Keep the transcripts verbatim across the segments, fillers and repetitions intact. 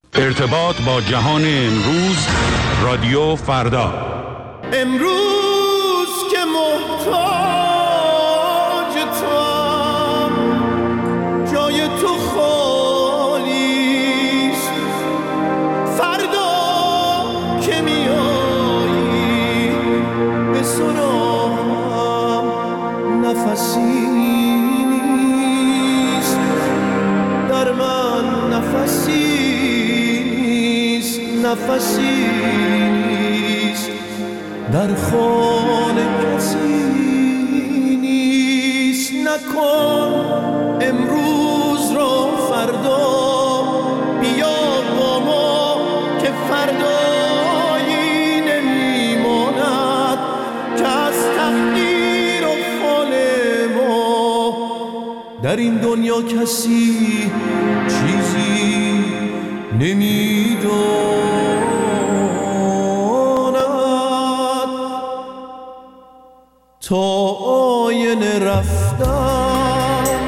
ارتباط با جهان امروز، رادیو فردا. امروز که محتاج توام، جای تو خالیست. فردا که میایی به سراغم، نفسی نیست در من، نفسی نیست، نفسی نیست در خانه، کسی نیست. نکن امروز رو فردا، بیا با ما که فردایی نمیماند که از تقدیر و فال ما در این دنیا کسی چیزی نمیداند. تا آینه رفتم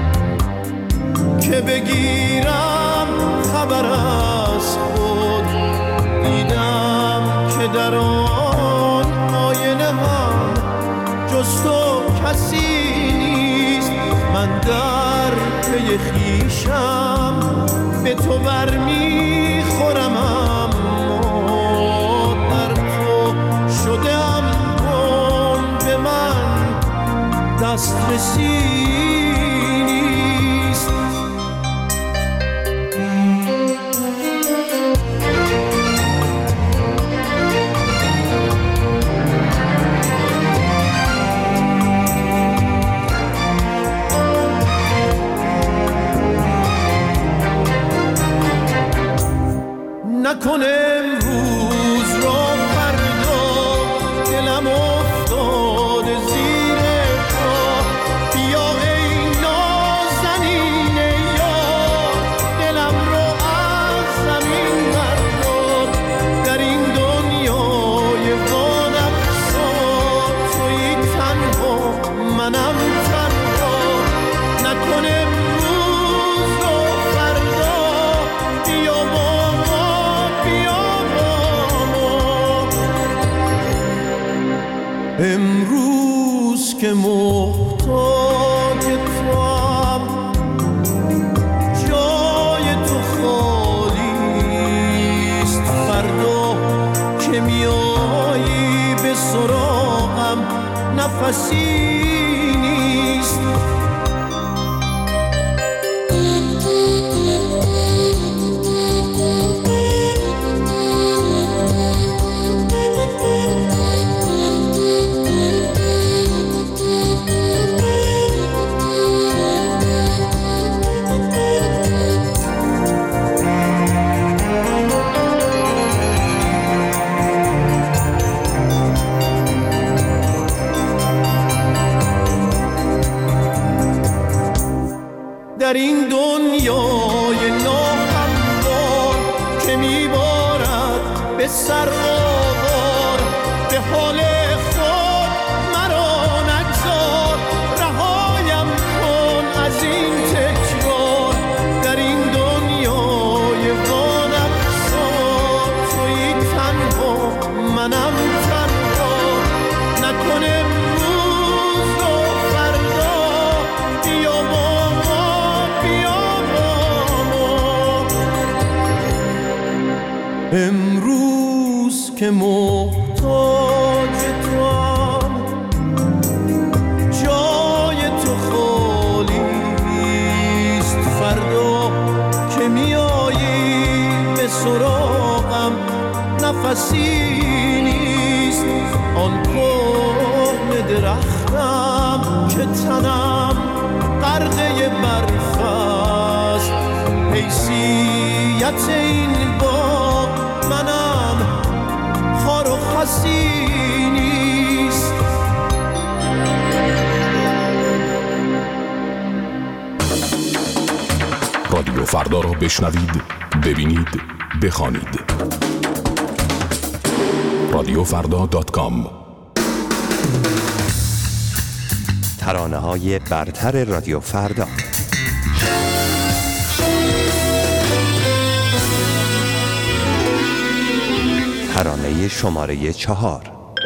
که بگیرم خبر از خود، دیدم که در آن آینه هم جز تو کسی نیست. من در پی خویشم به تو برمیخورم، اما در تو شدم کن به من، دسترسی نیست. نکن امروز را فردا، دلم افتاده زیر پا. بیا ای نازنین یار، دلم رو از زمین بردار. در این دنیای وانفسا تویی تنها، منم تنها. نکن امروز را فردا، بیا با امروز که محتاج توام، جای تو خالیست. فردا که میایی به سراغم، نفسی نیست. در این دنیای ناهموار که میبارد به سر آوار، به حال خود مرا نگذار. رهایم کن از این تکرار، در این دنیای وانفسا تویی تنها، منم تنها. نکن امروز رو فردا، بیا با امروز که محتاج توام، جای تو خالیست. فردا که میایی به سراغم، نفسی نیست. آن کهنه درختم که تنم غرقه برف است، حیثیت این باغ منم خار و خسی نیست. رادیو فردا را بشنوید، ببینید، بخوانید. رادیو فردا دات کام. ترانه‌های برتر رادیو فردا. ترانه شماره چهار.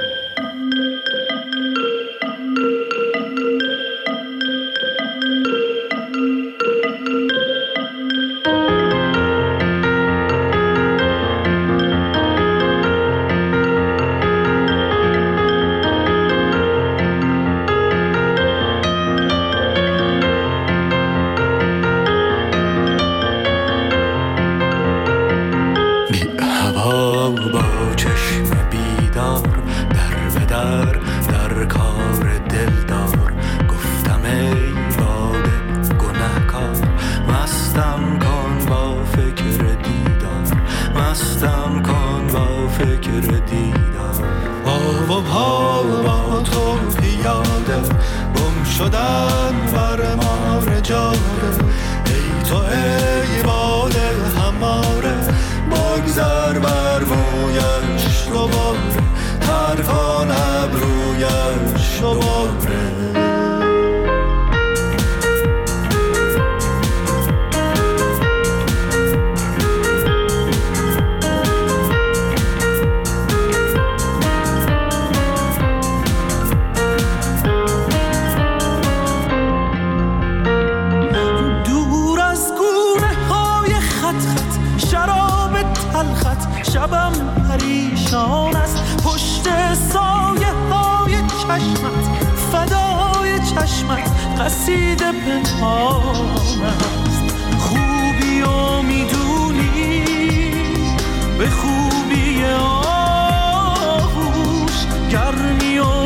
شبم پریشان است پشت سایه های چشمت، فدای چشمت قصیده پنهان است. خوبی و میدونی به خوبی آغوش، گرمی و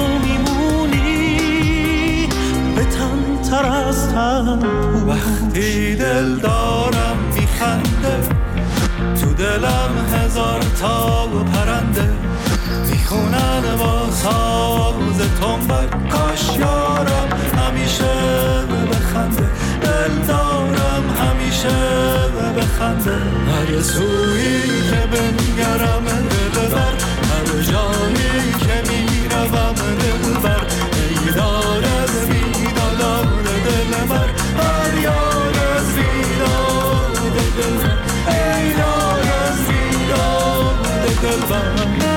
میمونی به تن تر از تن. وقتی دل دارم میخنده تو دلم هزار تا پرنده میخونن با ساز تنبک. کاش یارم همیشه بخنده، دل دارم همیشه بخنده. هر سویی که بنگرم دل بر، هر جایی که میروم دل بر. ای دار از بیداد دل بر، هر یار از بیداد دل بر. ای دار از بیداد دل بر.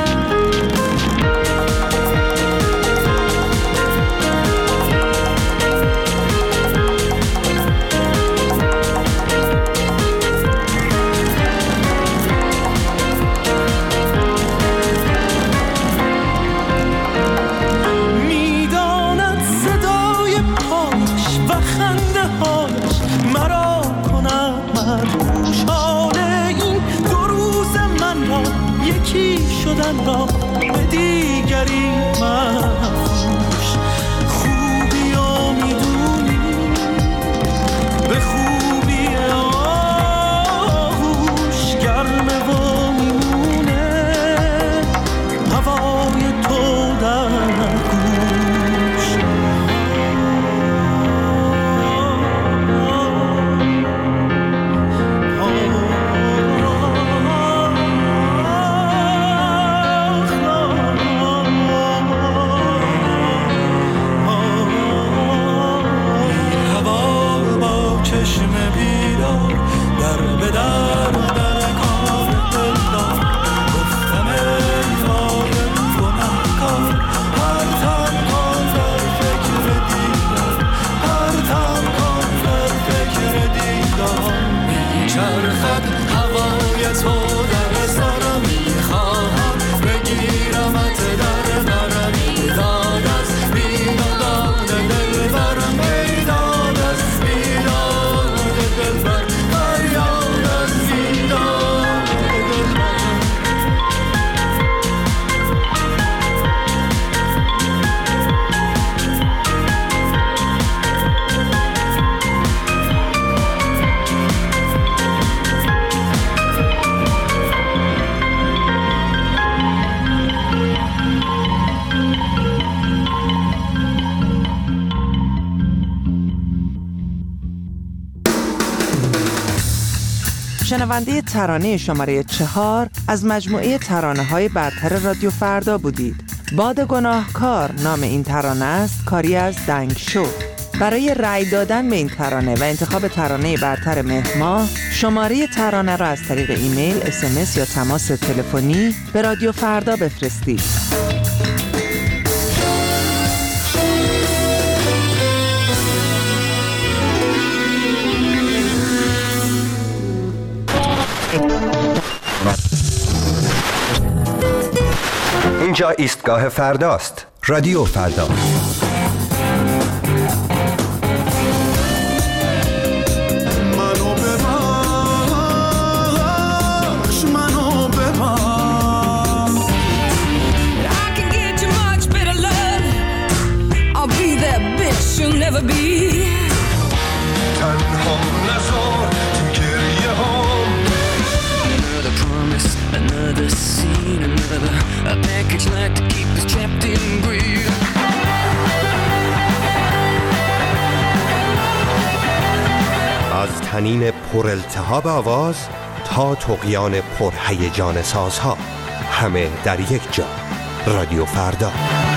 شدن را به دیگری مفروش. خوبی و میدونی به خوبی آغوش، گرمه و میمونه هوای تو در گوش. شنونده ترانه شماره چهار از مجموعه ترانه‌های برتر رادیو فردا بودید. باد گناهکار نام این ترانه است، کاری از دنگ شو. برای رأی دادن به این ترانه و انتخاب ترانه برتر مهر ماه، شماره ترانه را از طریق ایمیل، اس ام اس یا تماس تلفنی به رادیو فردا بفرستید. اینجا ایستگاه فرداست. رادیو فردا. منو ببخش، منو ببخش. I can get you much better love. I'll be that bitch you'll never be. تنها نذار تو گریه هام. Another promise, another scene, another a package like to keep us trapped in greed. از طنین پر التهاب آواز تا طغیان پر هیجان سازها، همه در یک جا. رادیو فردا.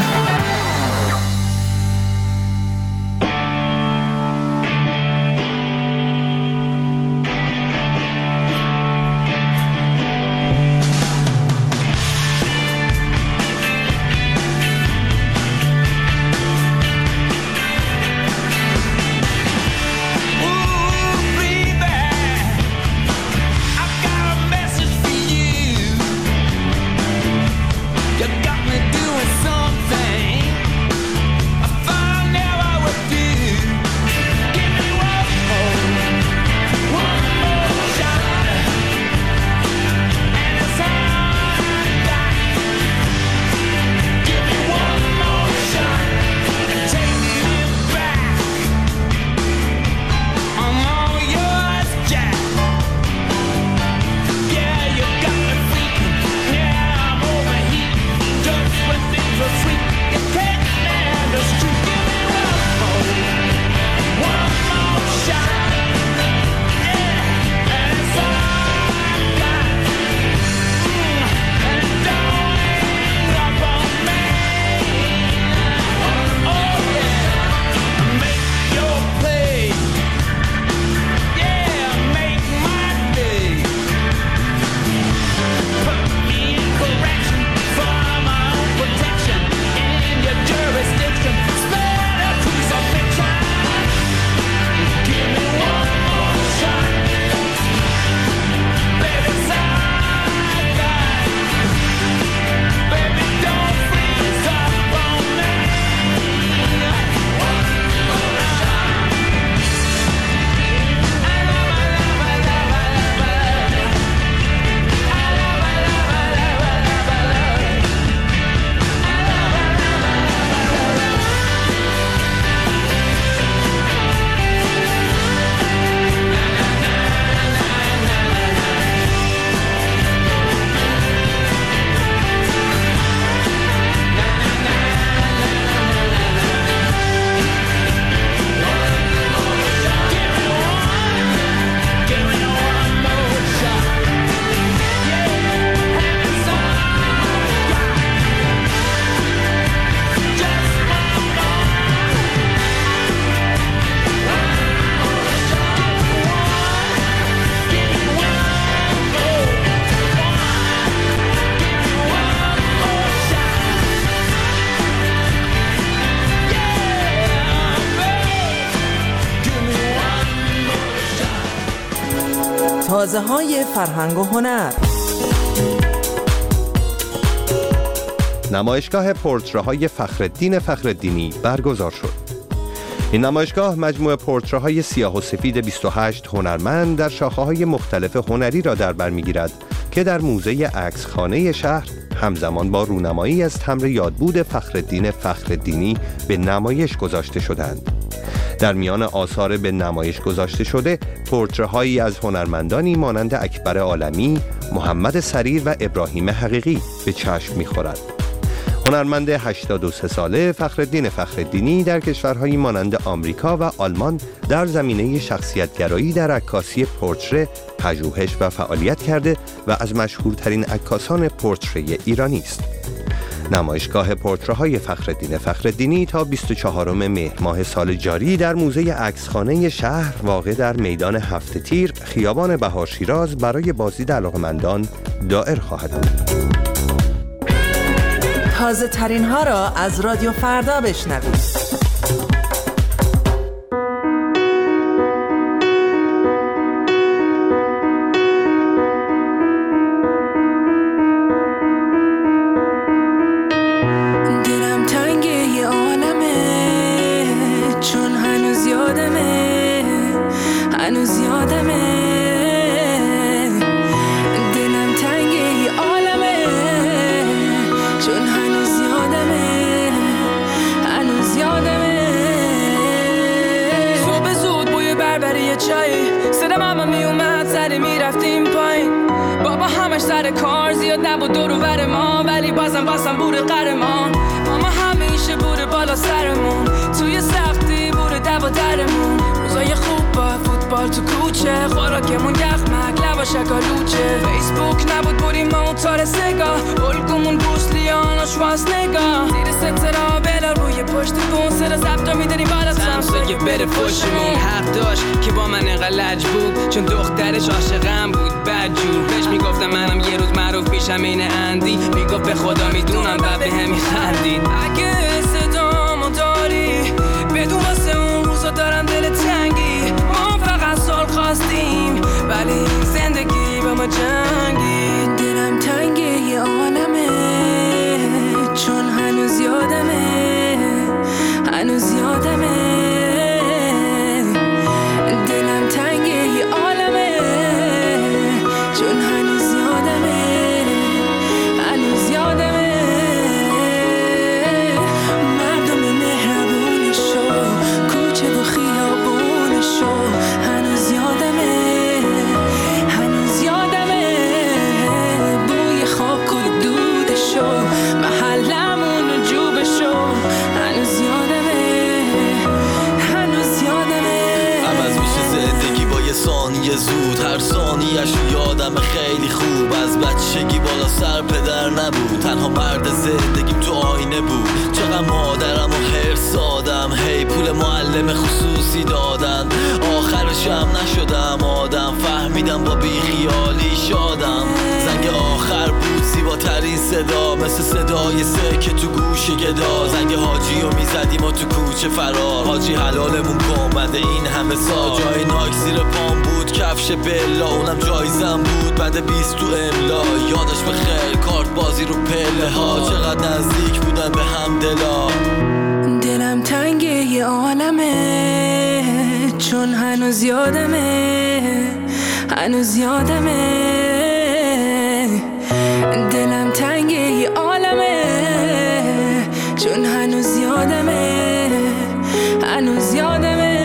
تازه های فرهنگ و هنر. نمایشگاه پورتره‌های فخرالدین فخرالدینی برگزار شد. این نمایشگاه مجموعه پورتره‌های سیاه و سفید بیست و هشت هنرمند در شاخه‌های مختلف هنری را در بر می‌گیرد که در موزه عکسخانه شهر همزمان با رونمایی از تمبر یادبود فخرالدین فخرالدینی به نمایش گذاشته شدند. در میان آثار به نمایش گذاشته شده پورتره‌هایی از هنرمندانی مانند اکبر عالمی، محمد سریر و ابراهیم حقیقی به چشم می‌خورد. هنرمند هشتاد و سه ساله فخرالدین فخرالدینی در کشورهایی مانند آمریکا و آلمان در زمینه شخصیت‌گرایی در عکاسی پورتره پژوهش و فعالیت کرده و از مشهورترین عکاسان پورتره ایرانی است. نمایشگاه پورتره‌های فخرالدین فخرالدینی تا بیست و چهارم مهر ماه سال جاری در موزه عکسخانه شهر واقع در میدان هفت تیر خیابان بهار شیراز برای بازدید علاقه‌مندان دائر خواهد بود. تازه ترین ها را از رادیو فردا بشنوید. سر کار زیاد نبود دور و بر ما، ولی بازم بازم بوده قهرمان. ماما همیشه بوده بالا سرمون، توی سختی بوده دوا درمون. روزای خوب با فوتبال تو کوچه، خوراکمون یخمک لبا شکالوچه. فیسبوک نبود بودیم موتور سگاه، الگومون بروسلیان و شوارزنگر. زیر سترا بلا روی پشت بون، صدا زبطا میدنیم بالا سمسایه بره پشتمون. حق داشت که با من انقدر لج بود، چون دخترش عاشقم بود بدجور. بهش میگفتم منم یه روز معروف میشم این اندی، میگفت به خدا میدونم بعد به هم میخندید. اگه صدامو داری بدون واسه اون روزا دارم دل تنگی. ما فقط سال خواستیم ولی این زندگی با ما جنگی. دلم تنگه یه عالمه، چون هنوز یادمه، هنوز یادمه. دلم تنگه یه عالمه، چون هنوز یادمه، هنوز یادمه. مردم مهربونشو، کوچه و خیابونشو، هنوز یادمه، هنوز یادمه. بوی خاک و دودشو، محلمون و جوبشو، هنوز یادمه، هنوز یادمه. عوض میشه زندگی با یه ثانیه زود، هر ثانیه‌اش یادم خیلی خوب. از بچگی بالا سر پدر نبود، تنها مرد زندگیم تو آینه بود. چقدر مادرم و حرص دادم، هی پول معلم خصوصی دادن. آخرش هم نشدم آدم، فهمیدم با بیخیالی شادم. زنگ آخر بود زیباترین صدا، مثل صدای سکه تو گوش گدا. زنگ حاجی رو میزدیم و تو کوچه فرار، حاجی حلالمون کن بعد این همه سال. جای نایک زیر پام بود، کفش بلا اونم جایزم بود. بعد بیست تو املا یادش بخیر، کارت بازی رو پله ها. چقدر نزدیک بودن به هم دلا. دلم تنگه یه عالمه، چون هنوز یادمه، هنوز یادمه. دلم تنگه یه عالمه، چون هنوز یادمه، هنوز یادمه.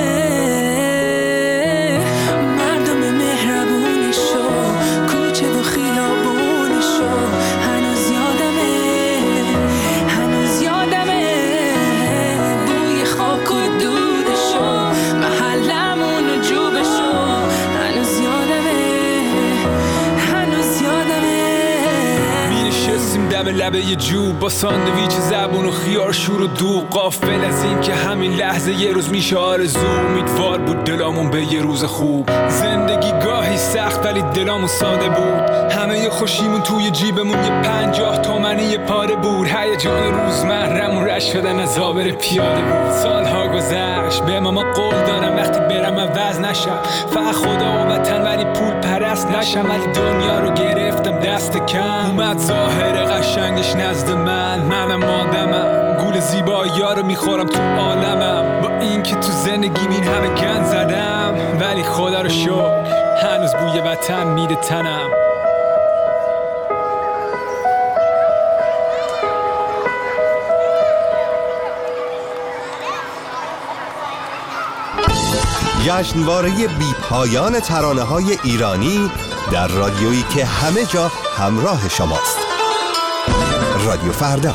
مردم مهربونشو، کوچه و خیابونشو، هنوز یادمه، هنوز یادمه. بوی خاک و دودشو، محلمون و جوبشو، هنوز یادمه، هنوز یادمه. می‌نشستیم دم لبه یه جوب با ساندویچ زبون و خیار شور و دوغ، غافل از این که همین لحظه یه روز میشه آرزو. امیدوار بود دلامون به یه روز خوب. زندگی گاهی سخت ولی دلامون ساده بود. همه ی خوشیمون توی جیبمون یه پنجاه تومنی یه پاره بود. هیجان روزمره‌مون رشت شدن از آبر پیاده بود. سالها گذشت به ماما قول دارم وقتی برم عوض نشم، فقط خدا و وطن ولی پول پرست نشم. ولی دنیا رو گرفتم دست کم، اومد ظاهر قشنگش نزد من. منم آدمم، گول زیبایی‌ها رو میخورم تو عالمم. با این که تو زندگیم این همه گند زدم، ولی خدا رو شکر هنوز بوی وطن میده تنم. جشنواره بی پایان ترانه‌های ایرانی در رادیویی که همه جا همراه شماست. رادیو فردا.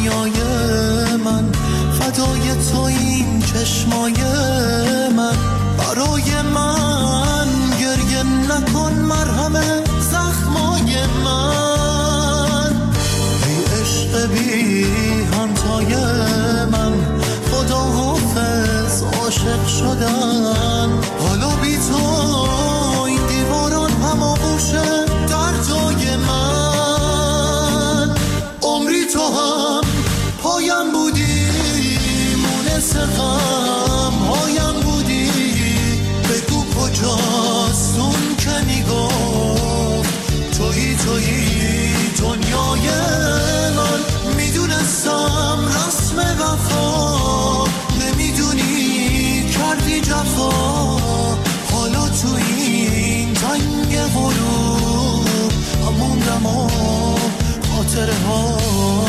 دنیای من، فدای تو این چشمای من. برای من گریه نکن، مرهم زخمای من. ای عشق بی همتای من، خدا حافظ عاشق شدن. حالا بی تو این دیواران هم آغوشه در جای من. عمری تو هم پایم بودی، مونس غم هایم بودی. بگو کجاست اون که میگفت تویی تویی دنیای من. میدونستم رسم وفا، نمیدونی کردی جفا. حالا تو این تنگ غروب هموندم و خاطره ها.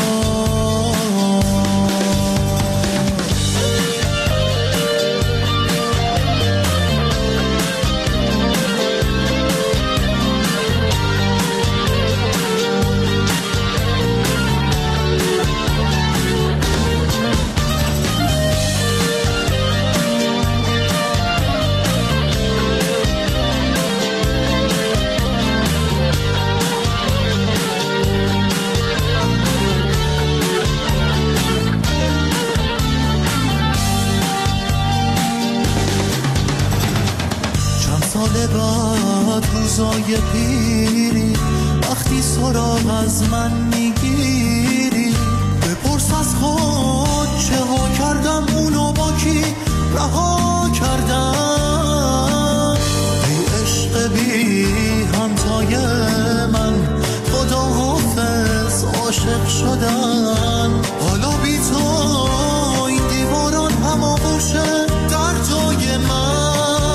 بعد روزای پیری وقتی سراغ از من میگیری، بپرس از خود چه ها کردم، اونو با کی رها کردم. ای عشق بی همتای من، خدا حافظ عاشق شدن. حالا بی تو این دیواران هم آغوشه در جای من.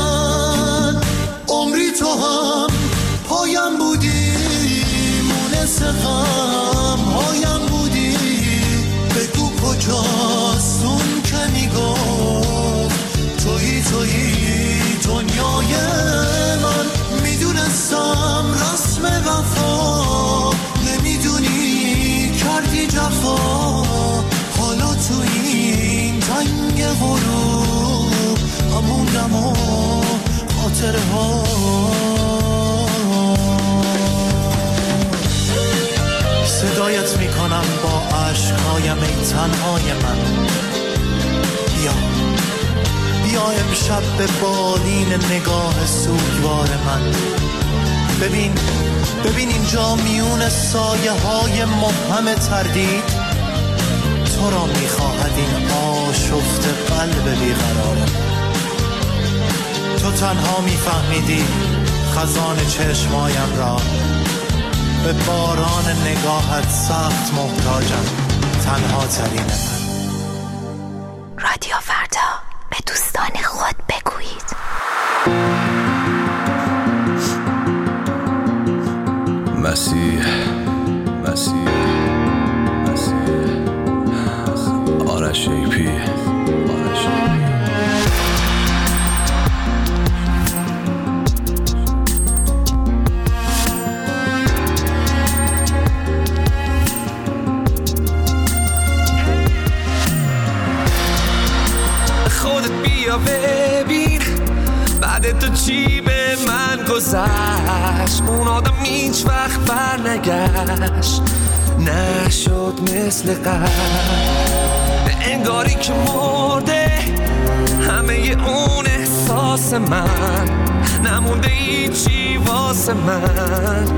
عمری تو هم پایم بودی، مونس غم هایم بودی. بگو کجاست اون که میگفت تویی تویی دنیای من. میدونستم رسم وفا، نمیدونی کردی جفا. حالا تو این تنگ غروب هموندم و خاطره ها. صدایت میکنم با عشقهایم ای تنهای من. بیا بیا امشب به بالین نگاه سوگوار من. ببین ببین اینجا میون سایه های مبهم تردید تو را میخواهد این آشفته قلب بیقرار من. تو تنها میفهمیدی خزان چشمایم را، به باران نگاهت سخت محتاجم، تنها ترین من. رادیو فردا، به دوستان خود بگویید. مسیح مسیح مسیح آرش ایپی آرش ایپی. ببین بعد تو چی به من گذشت. اون آدم هیچ وقت بر نگشت، نشد مثل قبل. انگاری که مرده همه اون احساس من، نمونده هیچی واسه من.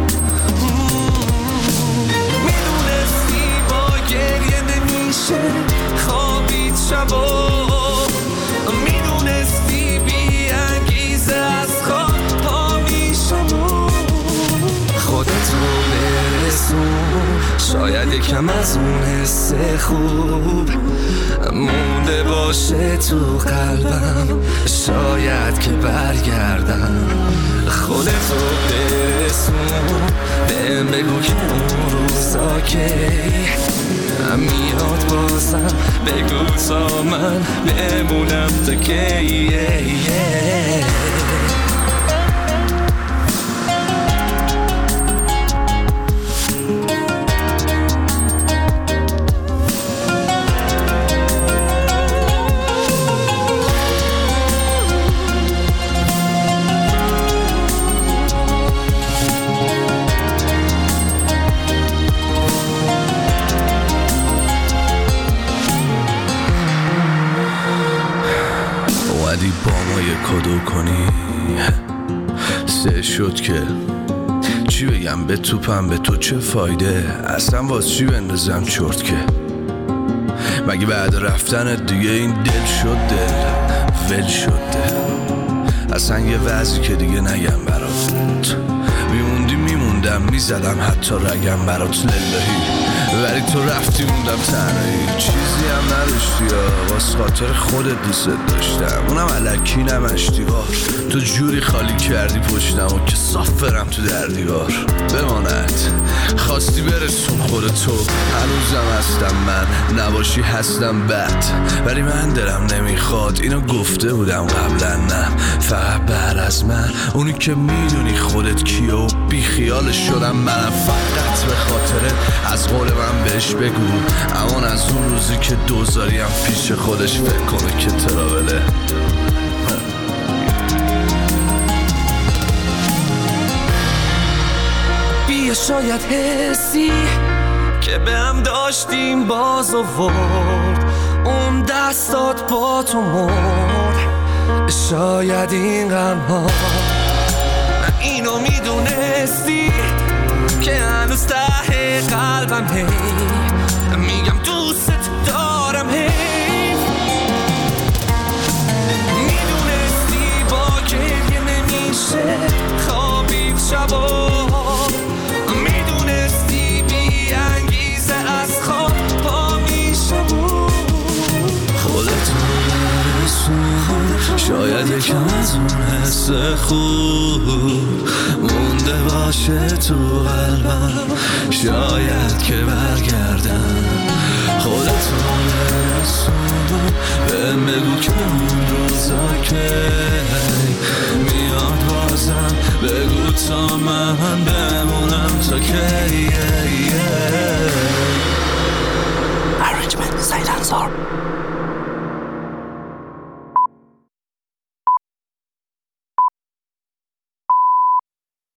میدونستی با گریه نمیشه خوابید شبا، میدونستی بی انگیزه از خواب پا میشم. خودت رو برسون، شاید یکم از اون حس خوب مونده باشه تو قلبم، شاید که برگردم. خودت رو برسون، بهم بگو که اون روزا که میاد بازم، بگو تا من بمونم تا کی. شد که چی بگم به توپم، به تو چه فایده، اصلا واسه چی بندازم چرت که مگه بعد رفتن دیگه این دل شد دل ول شد دل، اصلا یه وضعی که دیگه نگم برات، میموندی میموندم میزدم حتی رگم برات للهی، ولی تو رفتی موندم تنهایی، چیزی هم نداشتی یا واس خاطر خودت دوست داشتم، اونم الکی نمشتی ها، تو جوری خالی کردی پشتم و که صاف برم تو در دیوار بماند، خواستی برسون خود تو، هنوزم هستم من، نباشی هستم بد، ولی من دلم نمیخواد، اینو گفته بودم قبلا، نه فقط بعد از من، اونی که میدونی خودت کیه و بی خیالش شدم منم، فقط به خاطر از قول من بهش بگو، امان از اون روزی که دوزاریم پیش خودش فکر کنه که تراوله. بیا شاید حسی که به هم داشتیم باز آورد، اون دستات با تو مرد، شاید این غم‌ها اینو میدونستی که هنوز ته قلبم هی میگم دوست دارم، هی میدونستی با گریه نمیشه خوابید شبا، میدونستی بی انگیزه از خواب پا میشم، خودت برسون شاید یکم از اون حس خوب مونده باشه تو قلبم، شاید که برگردم، خودت برسون بهم بگو که اون روزا که میاد بازم، بگو تا من بمونم تا کی. Arrangement Silence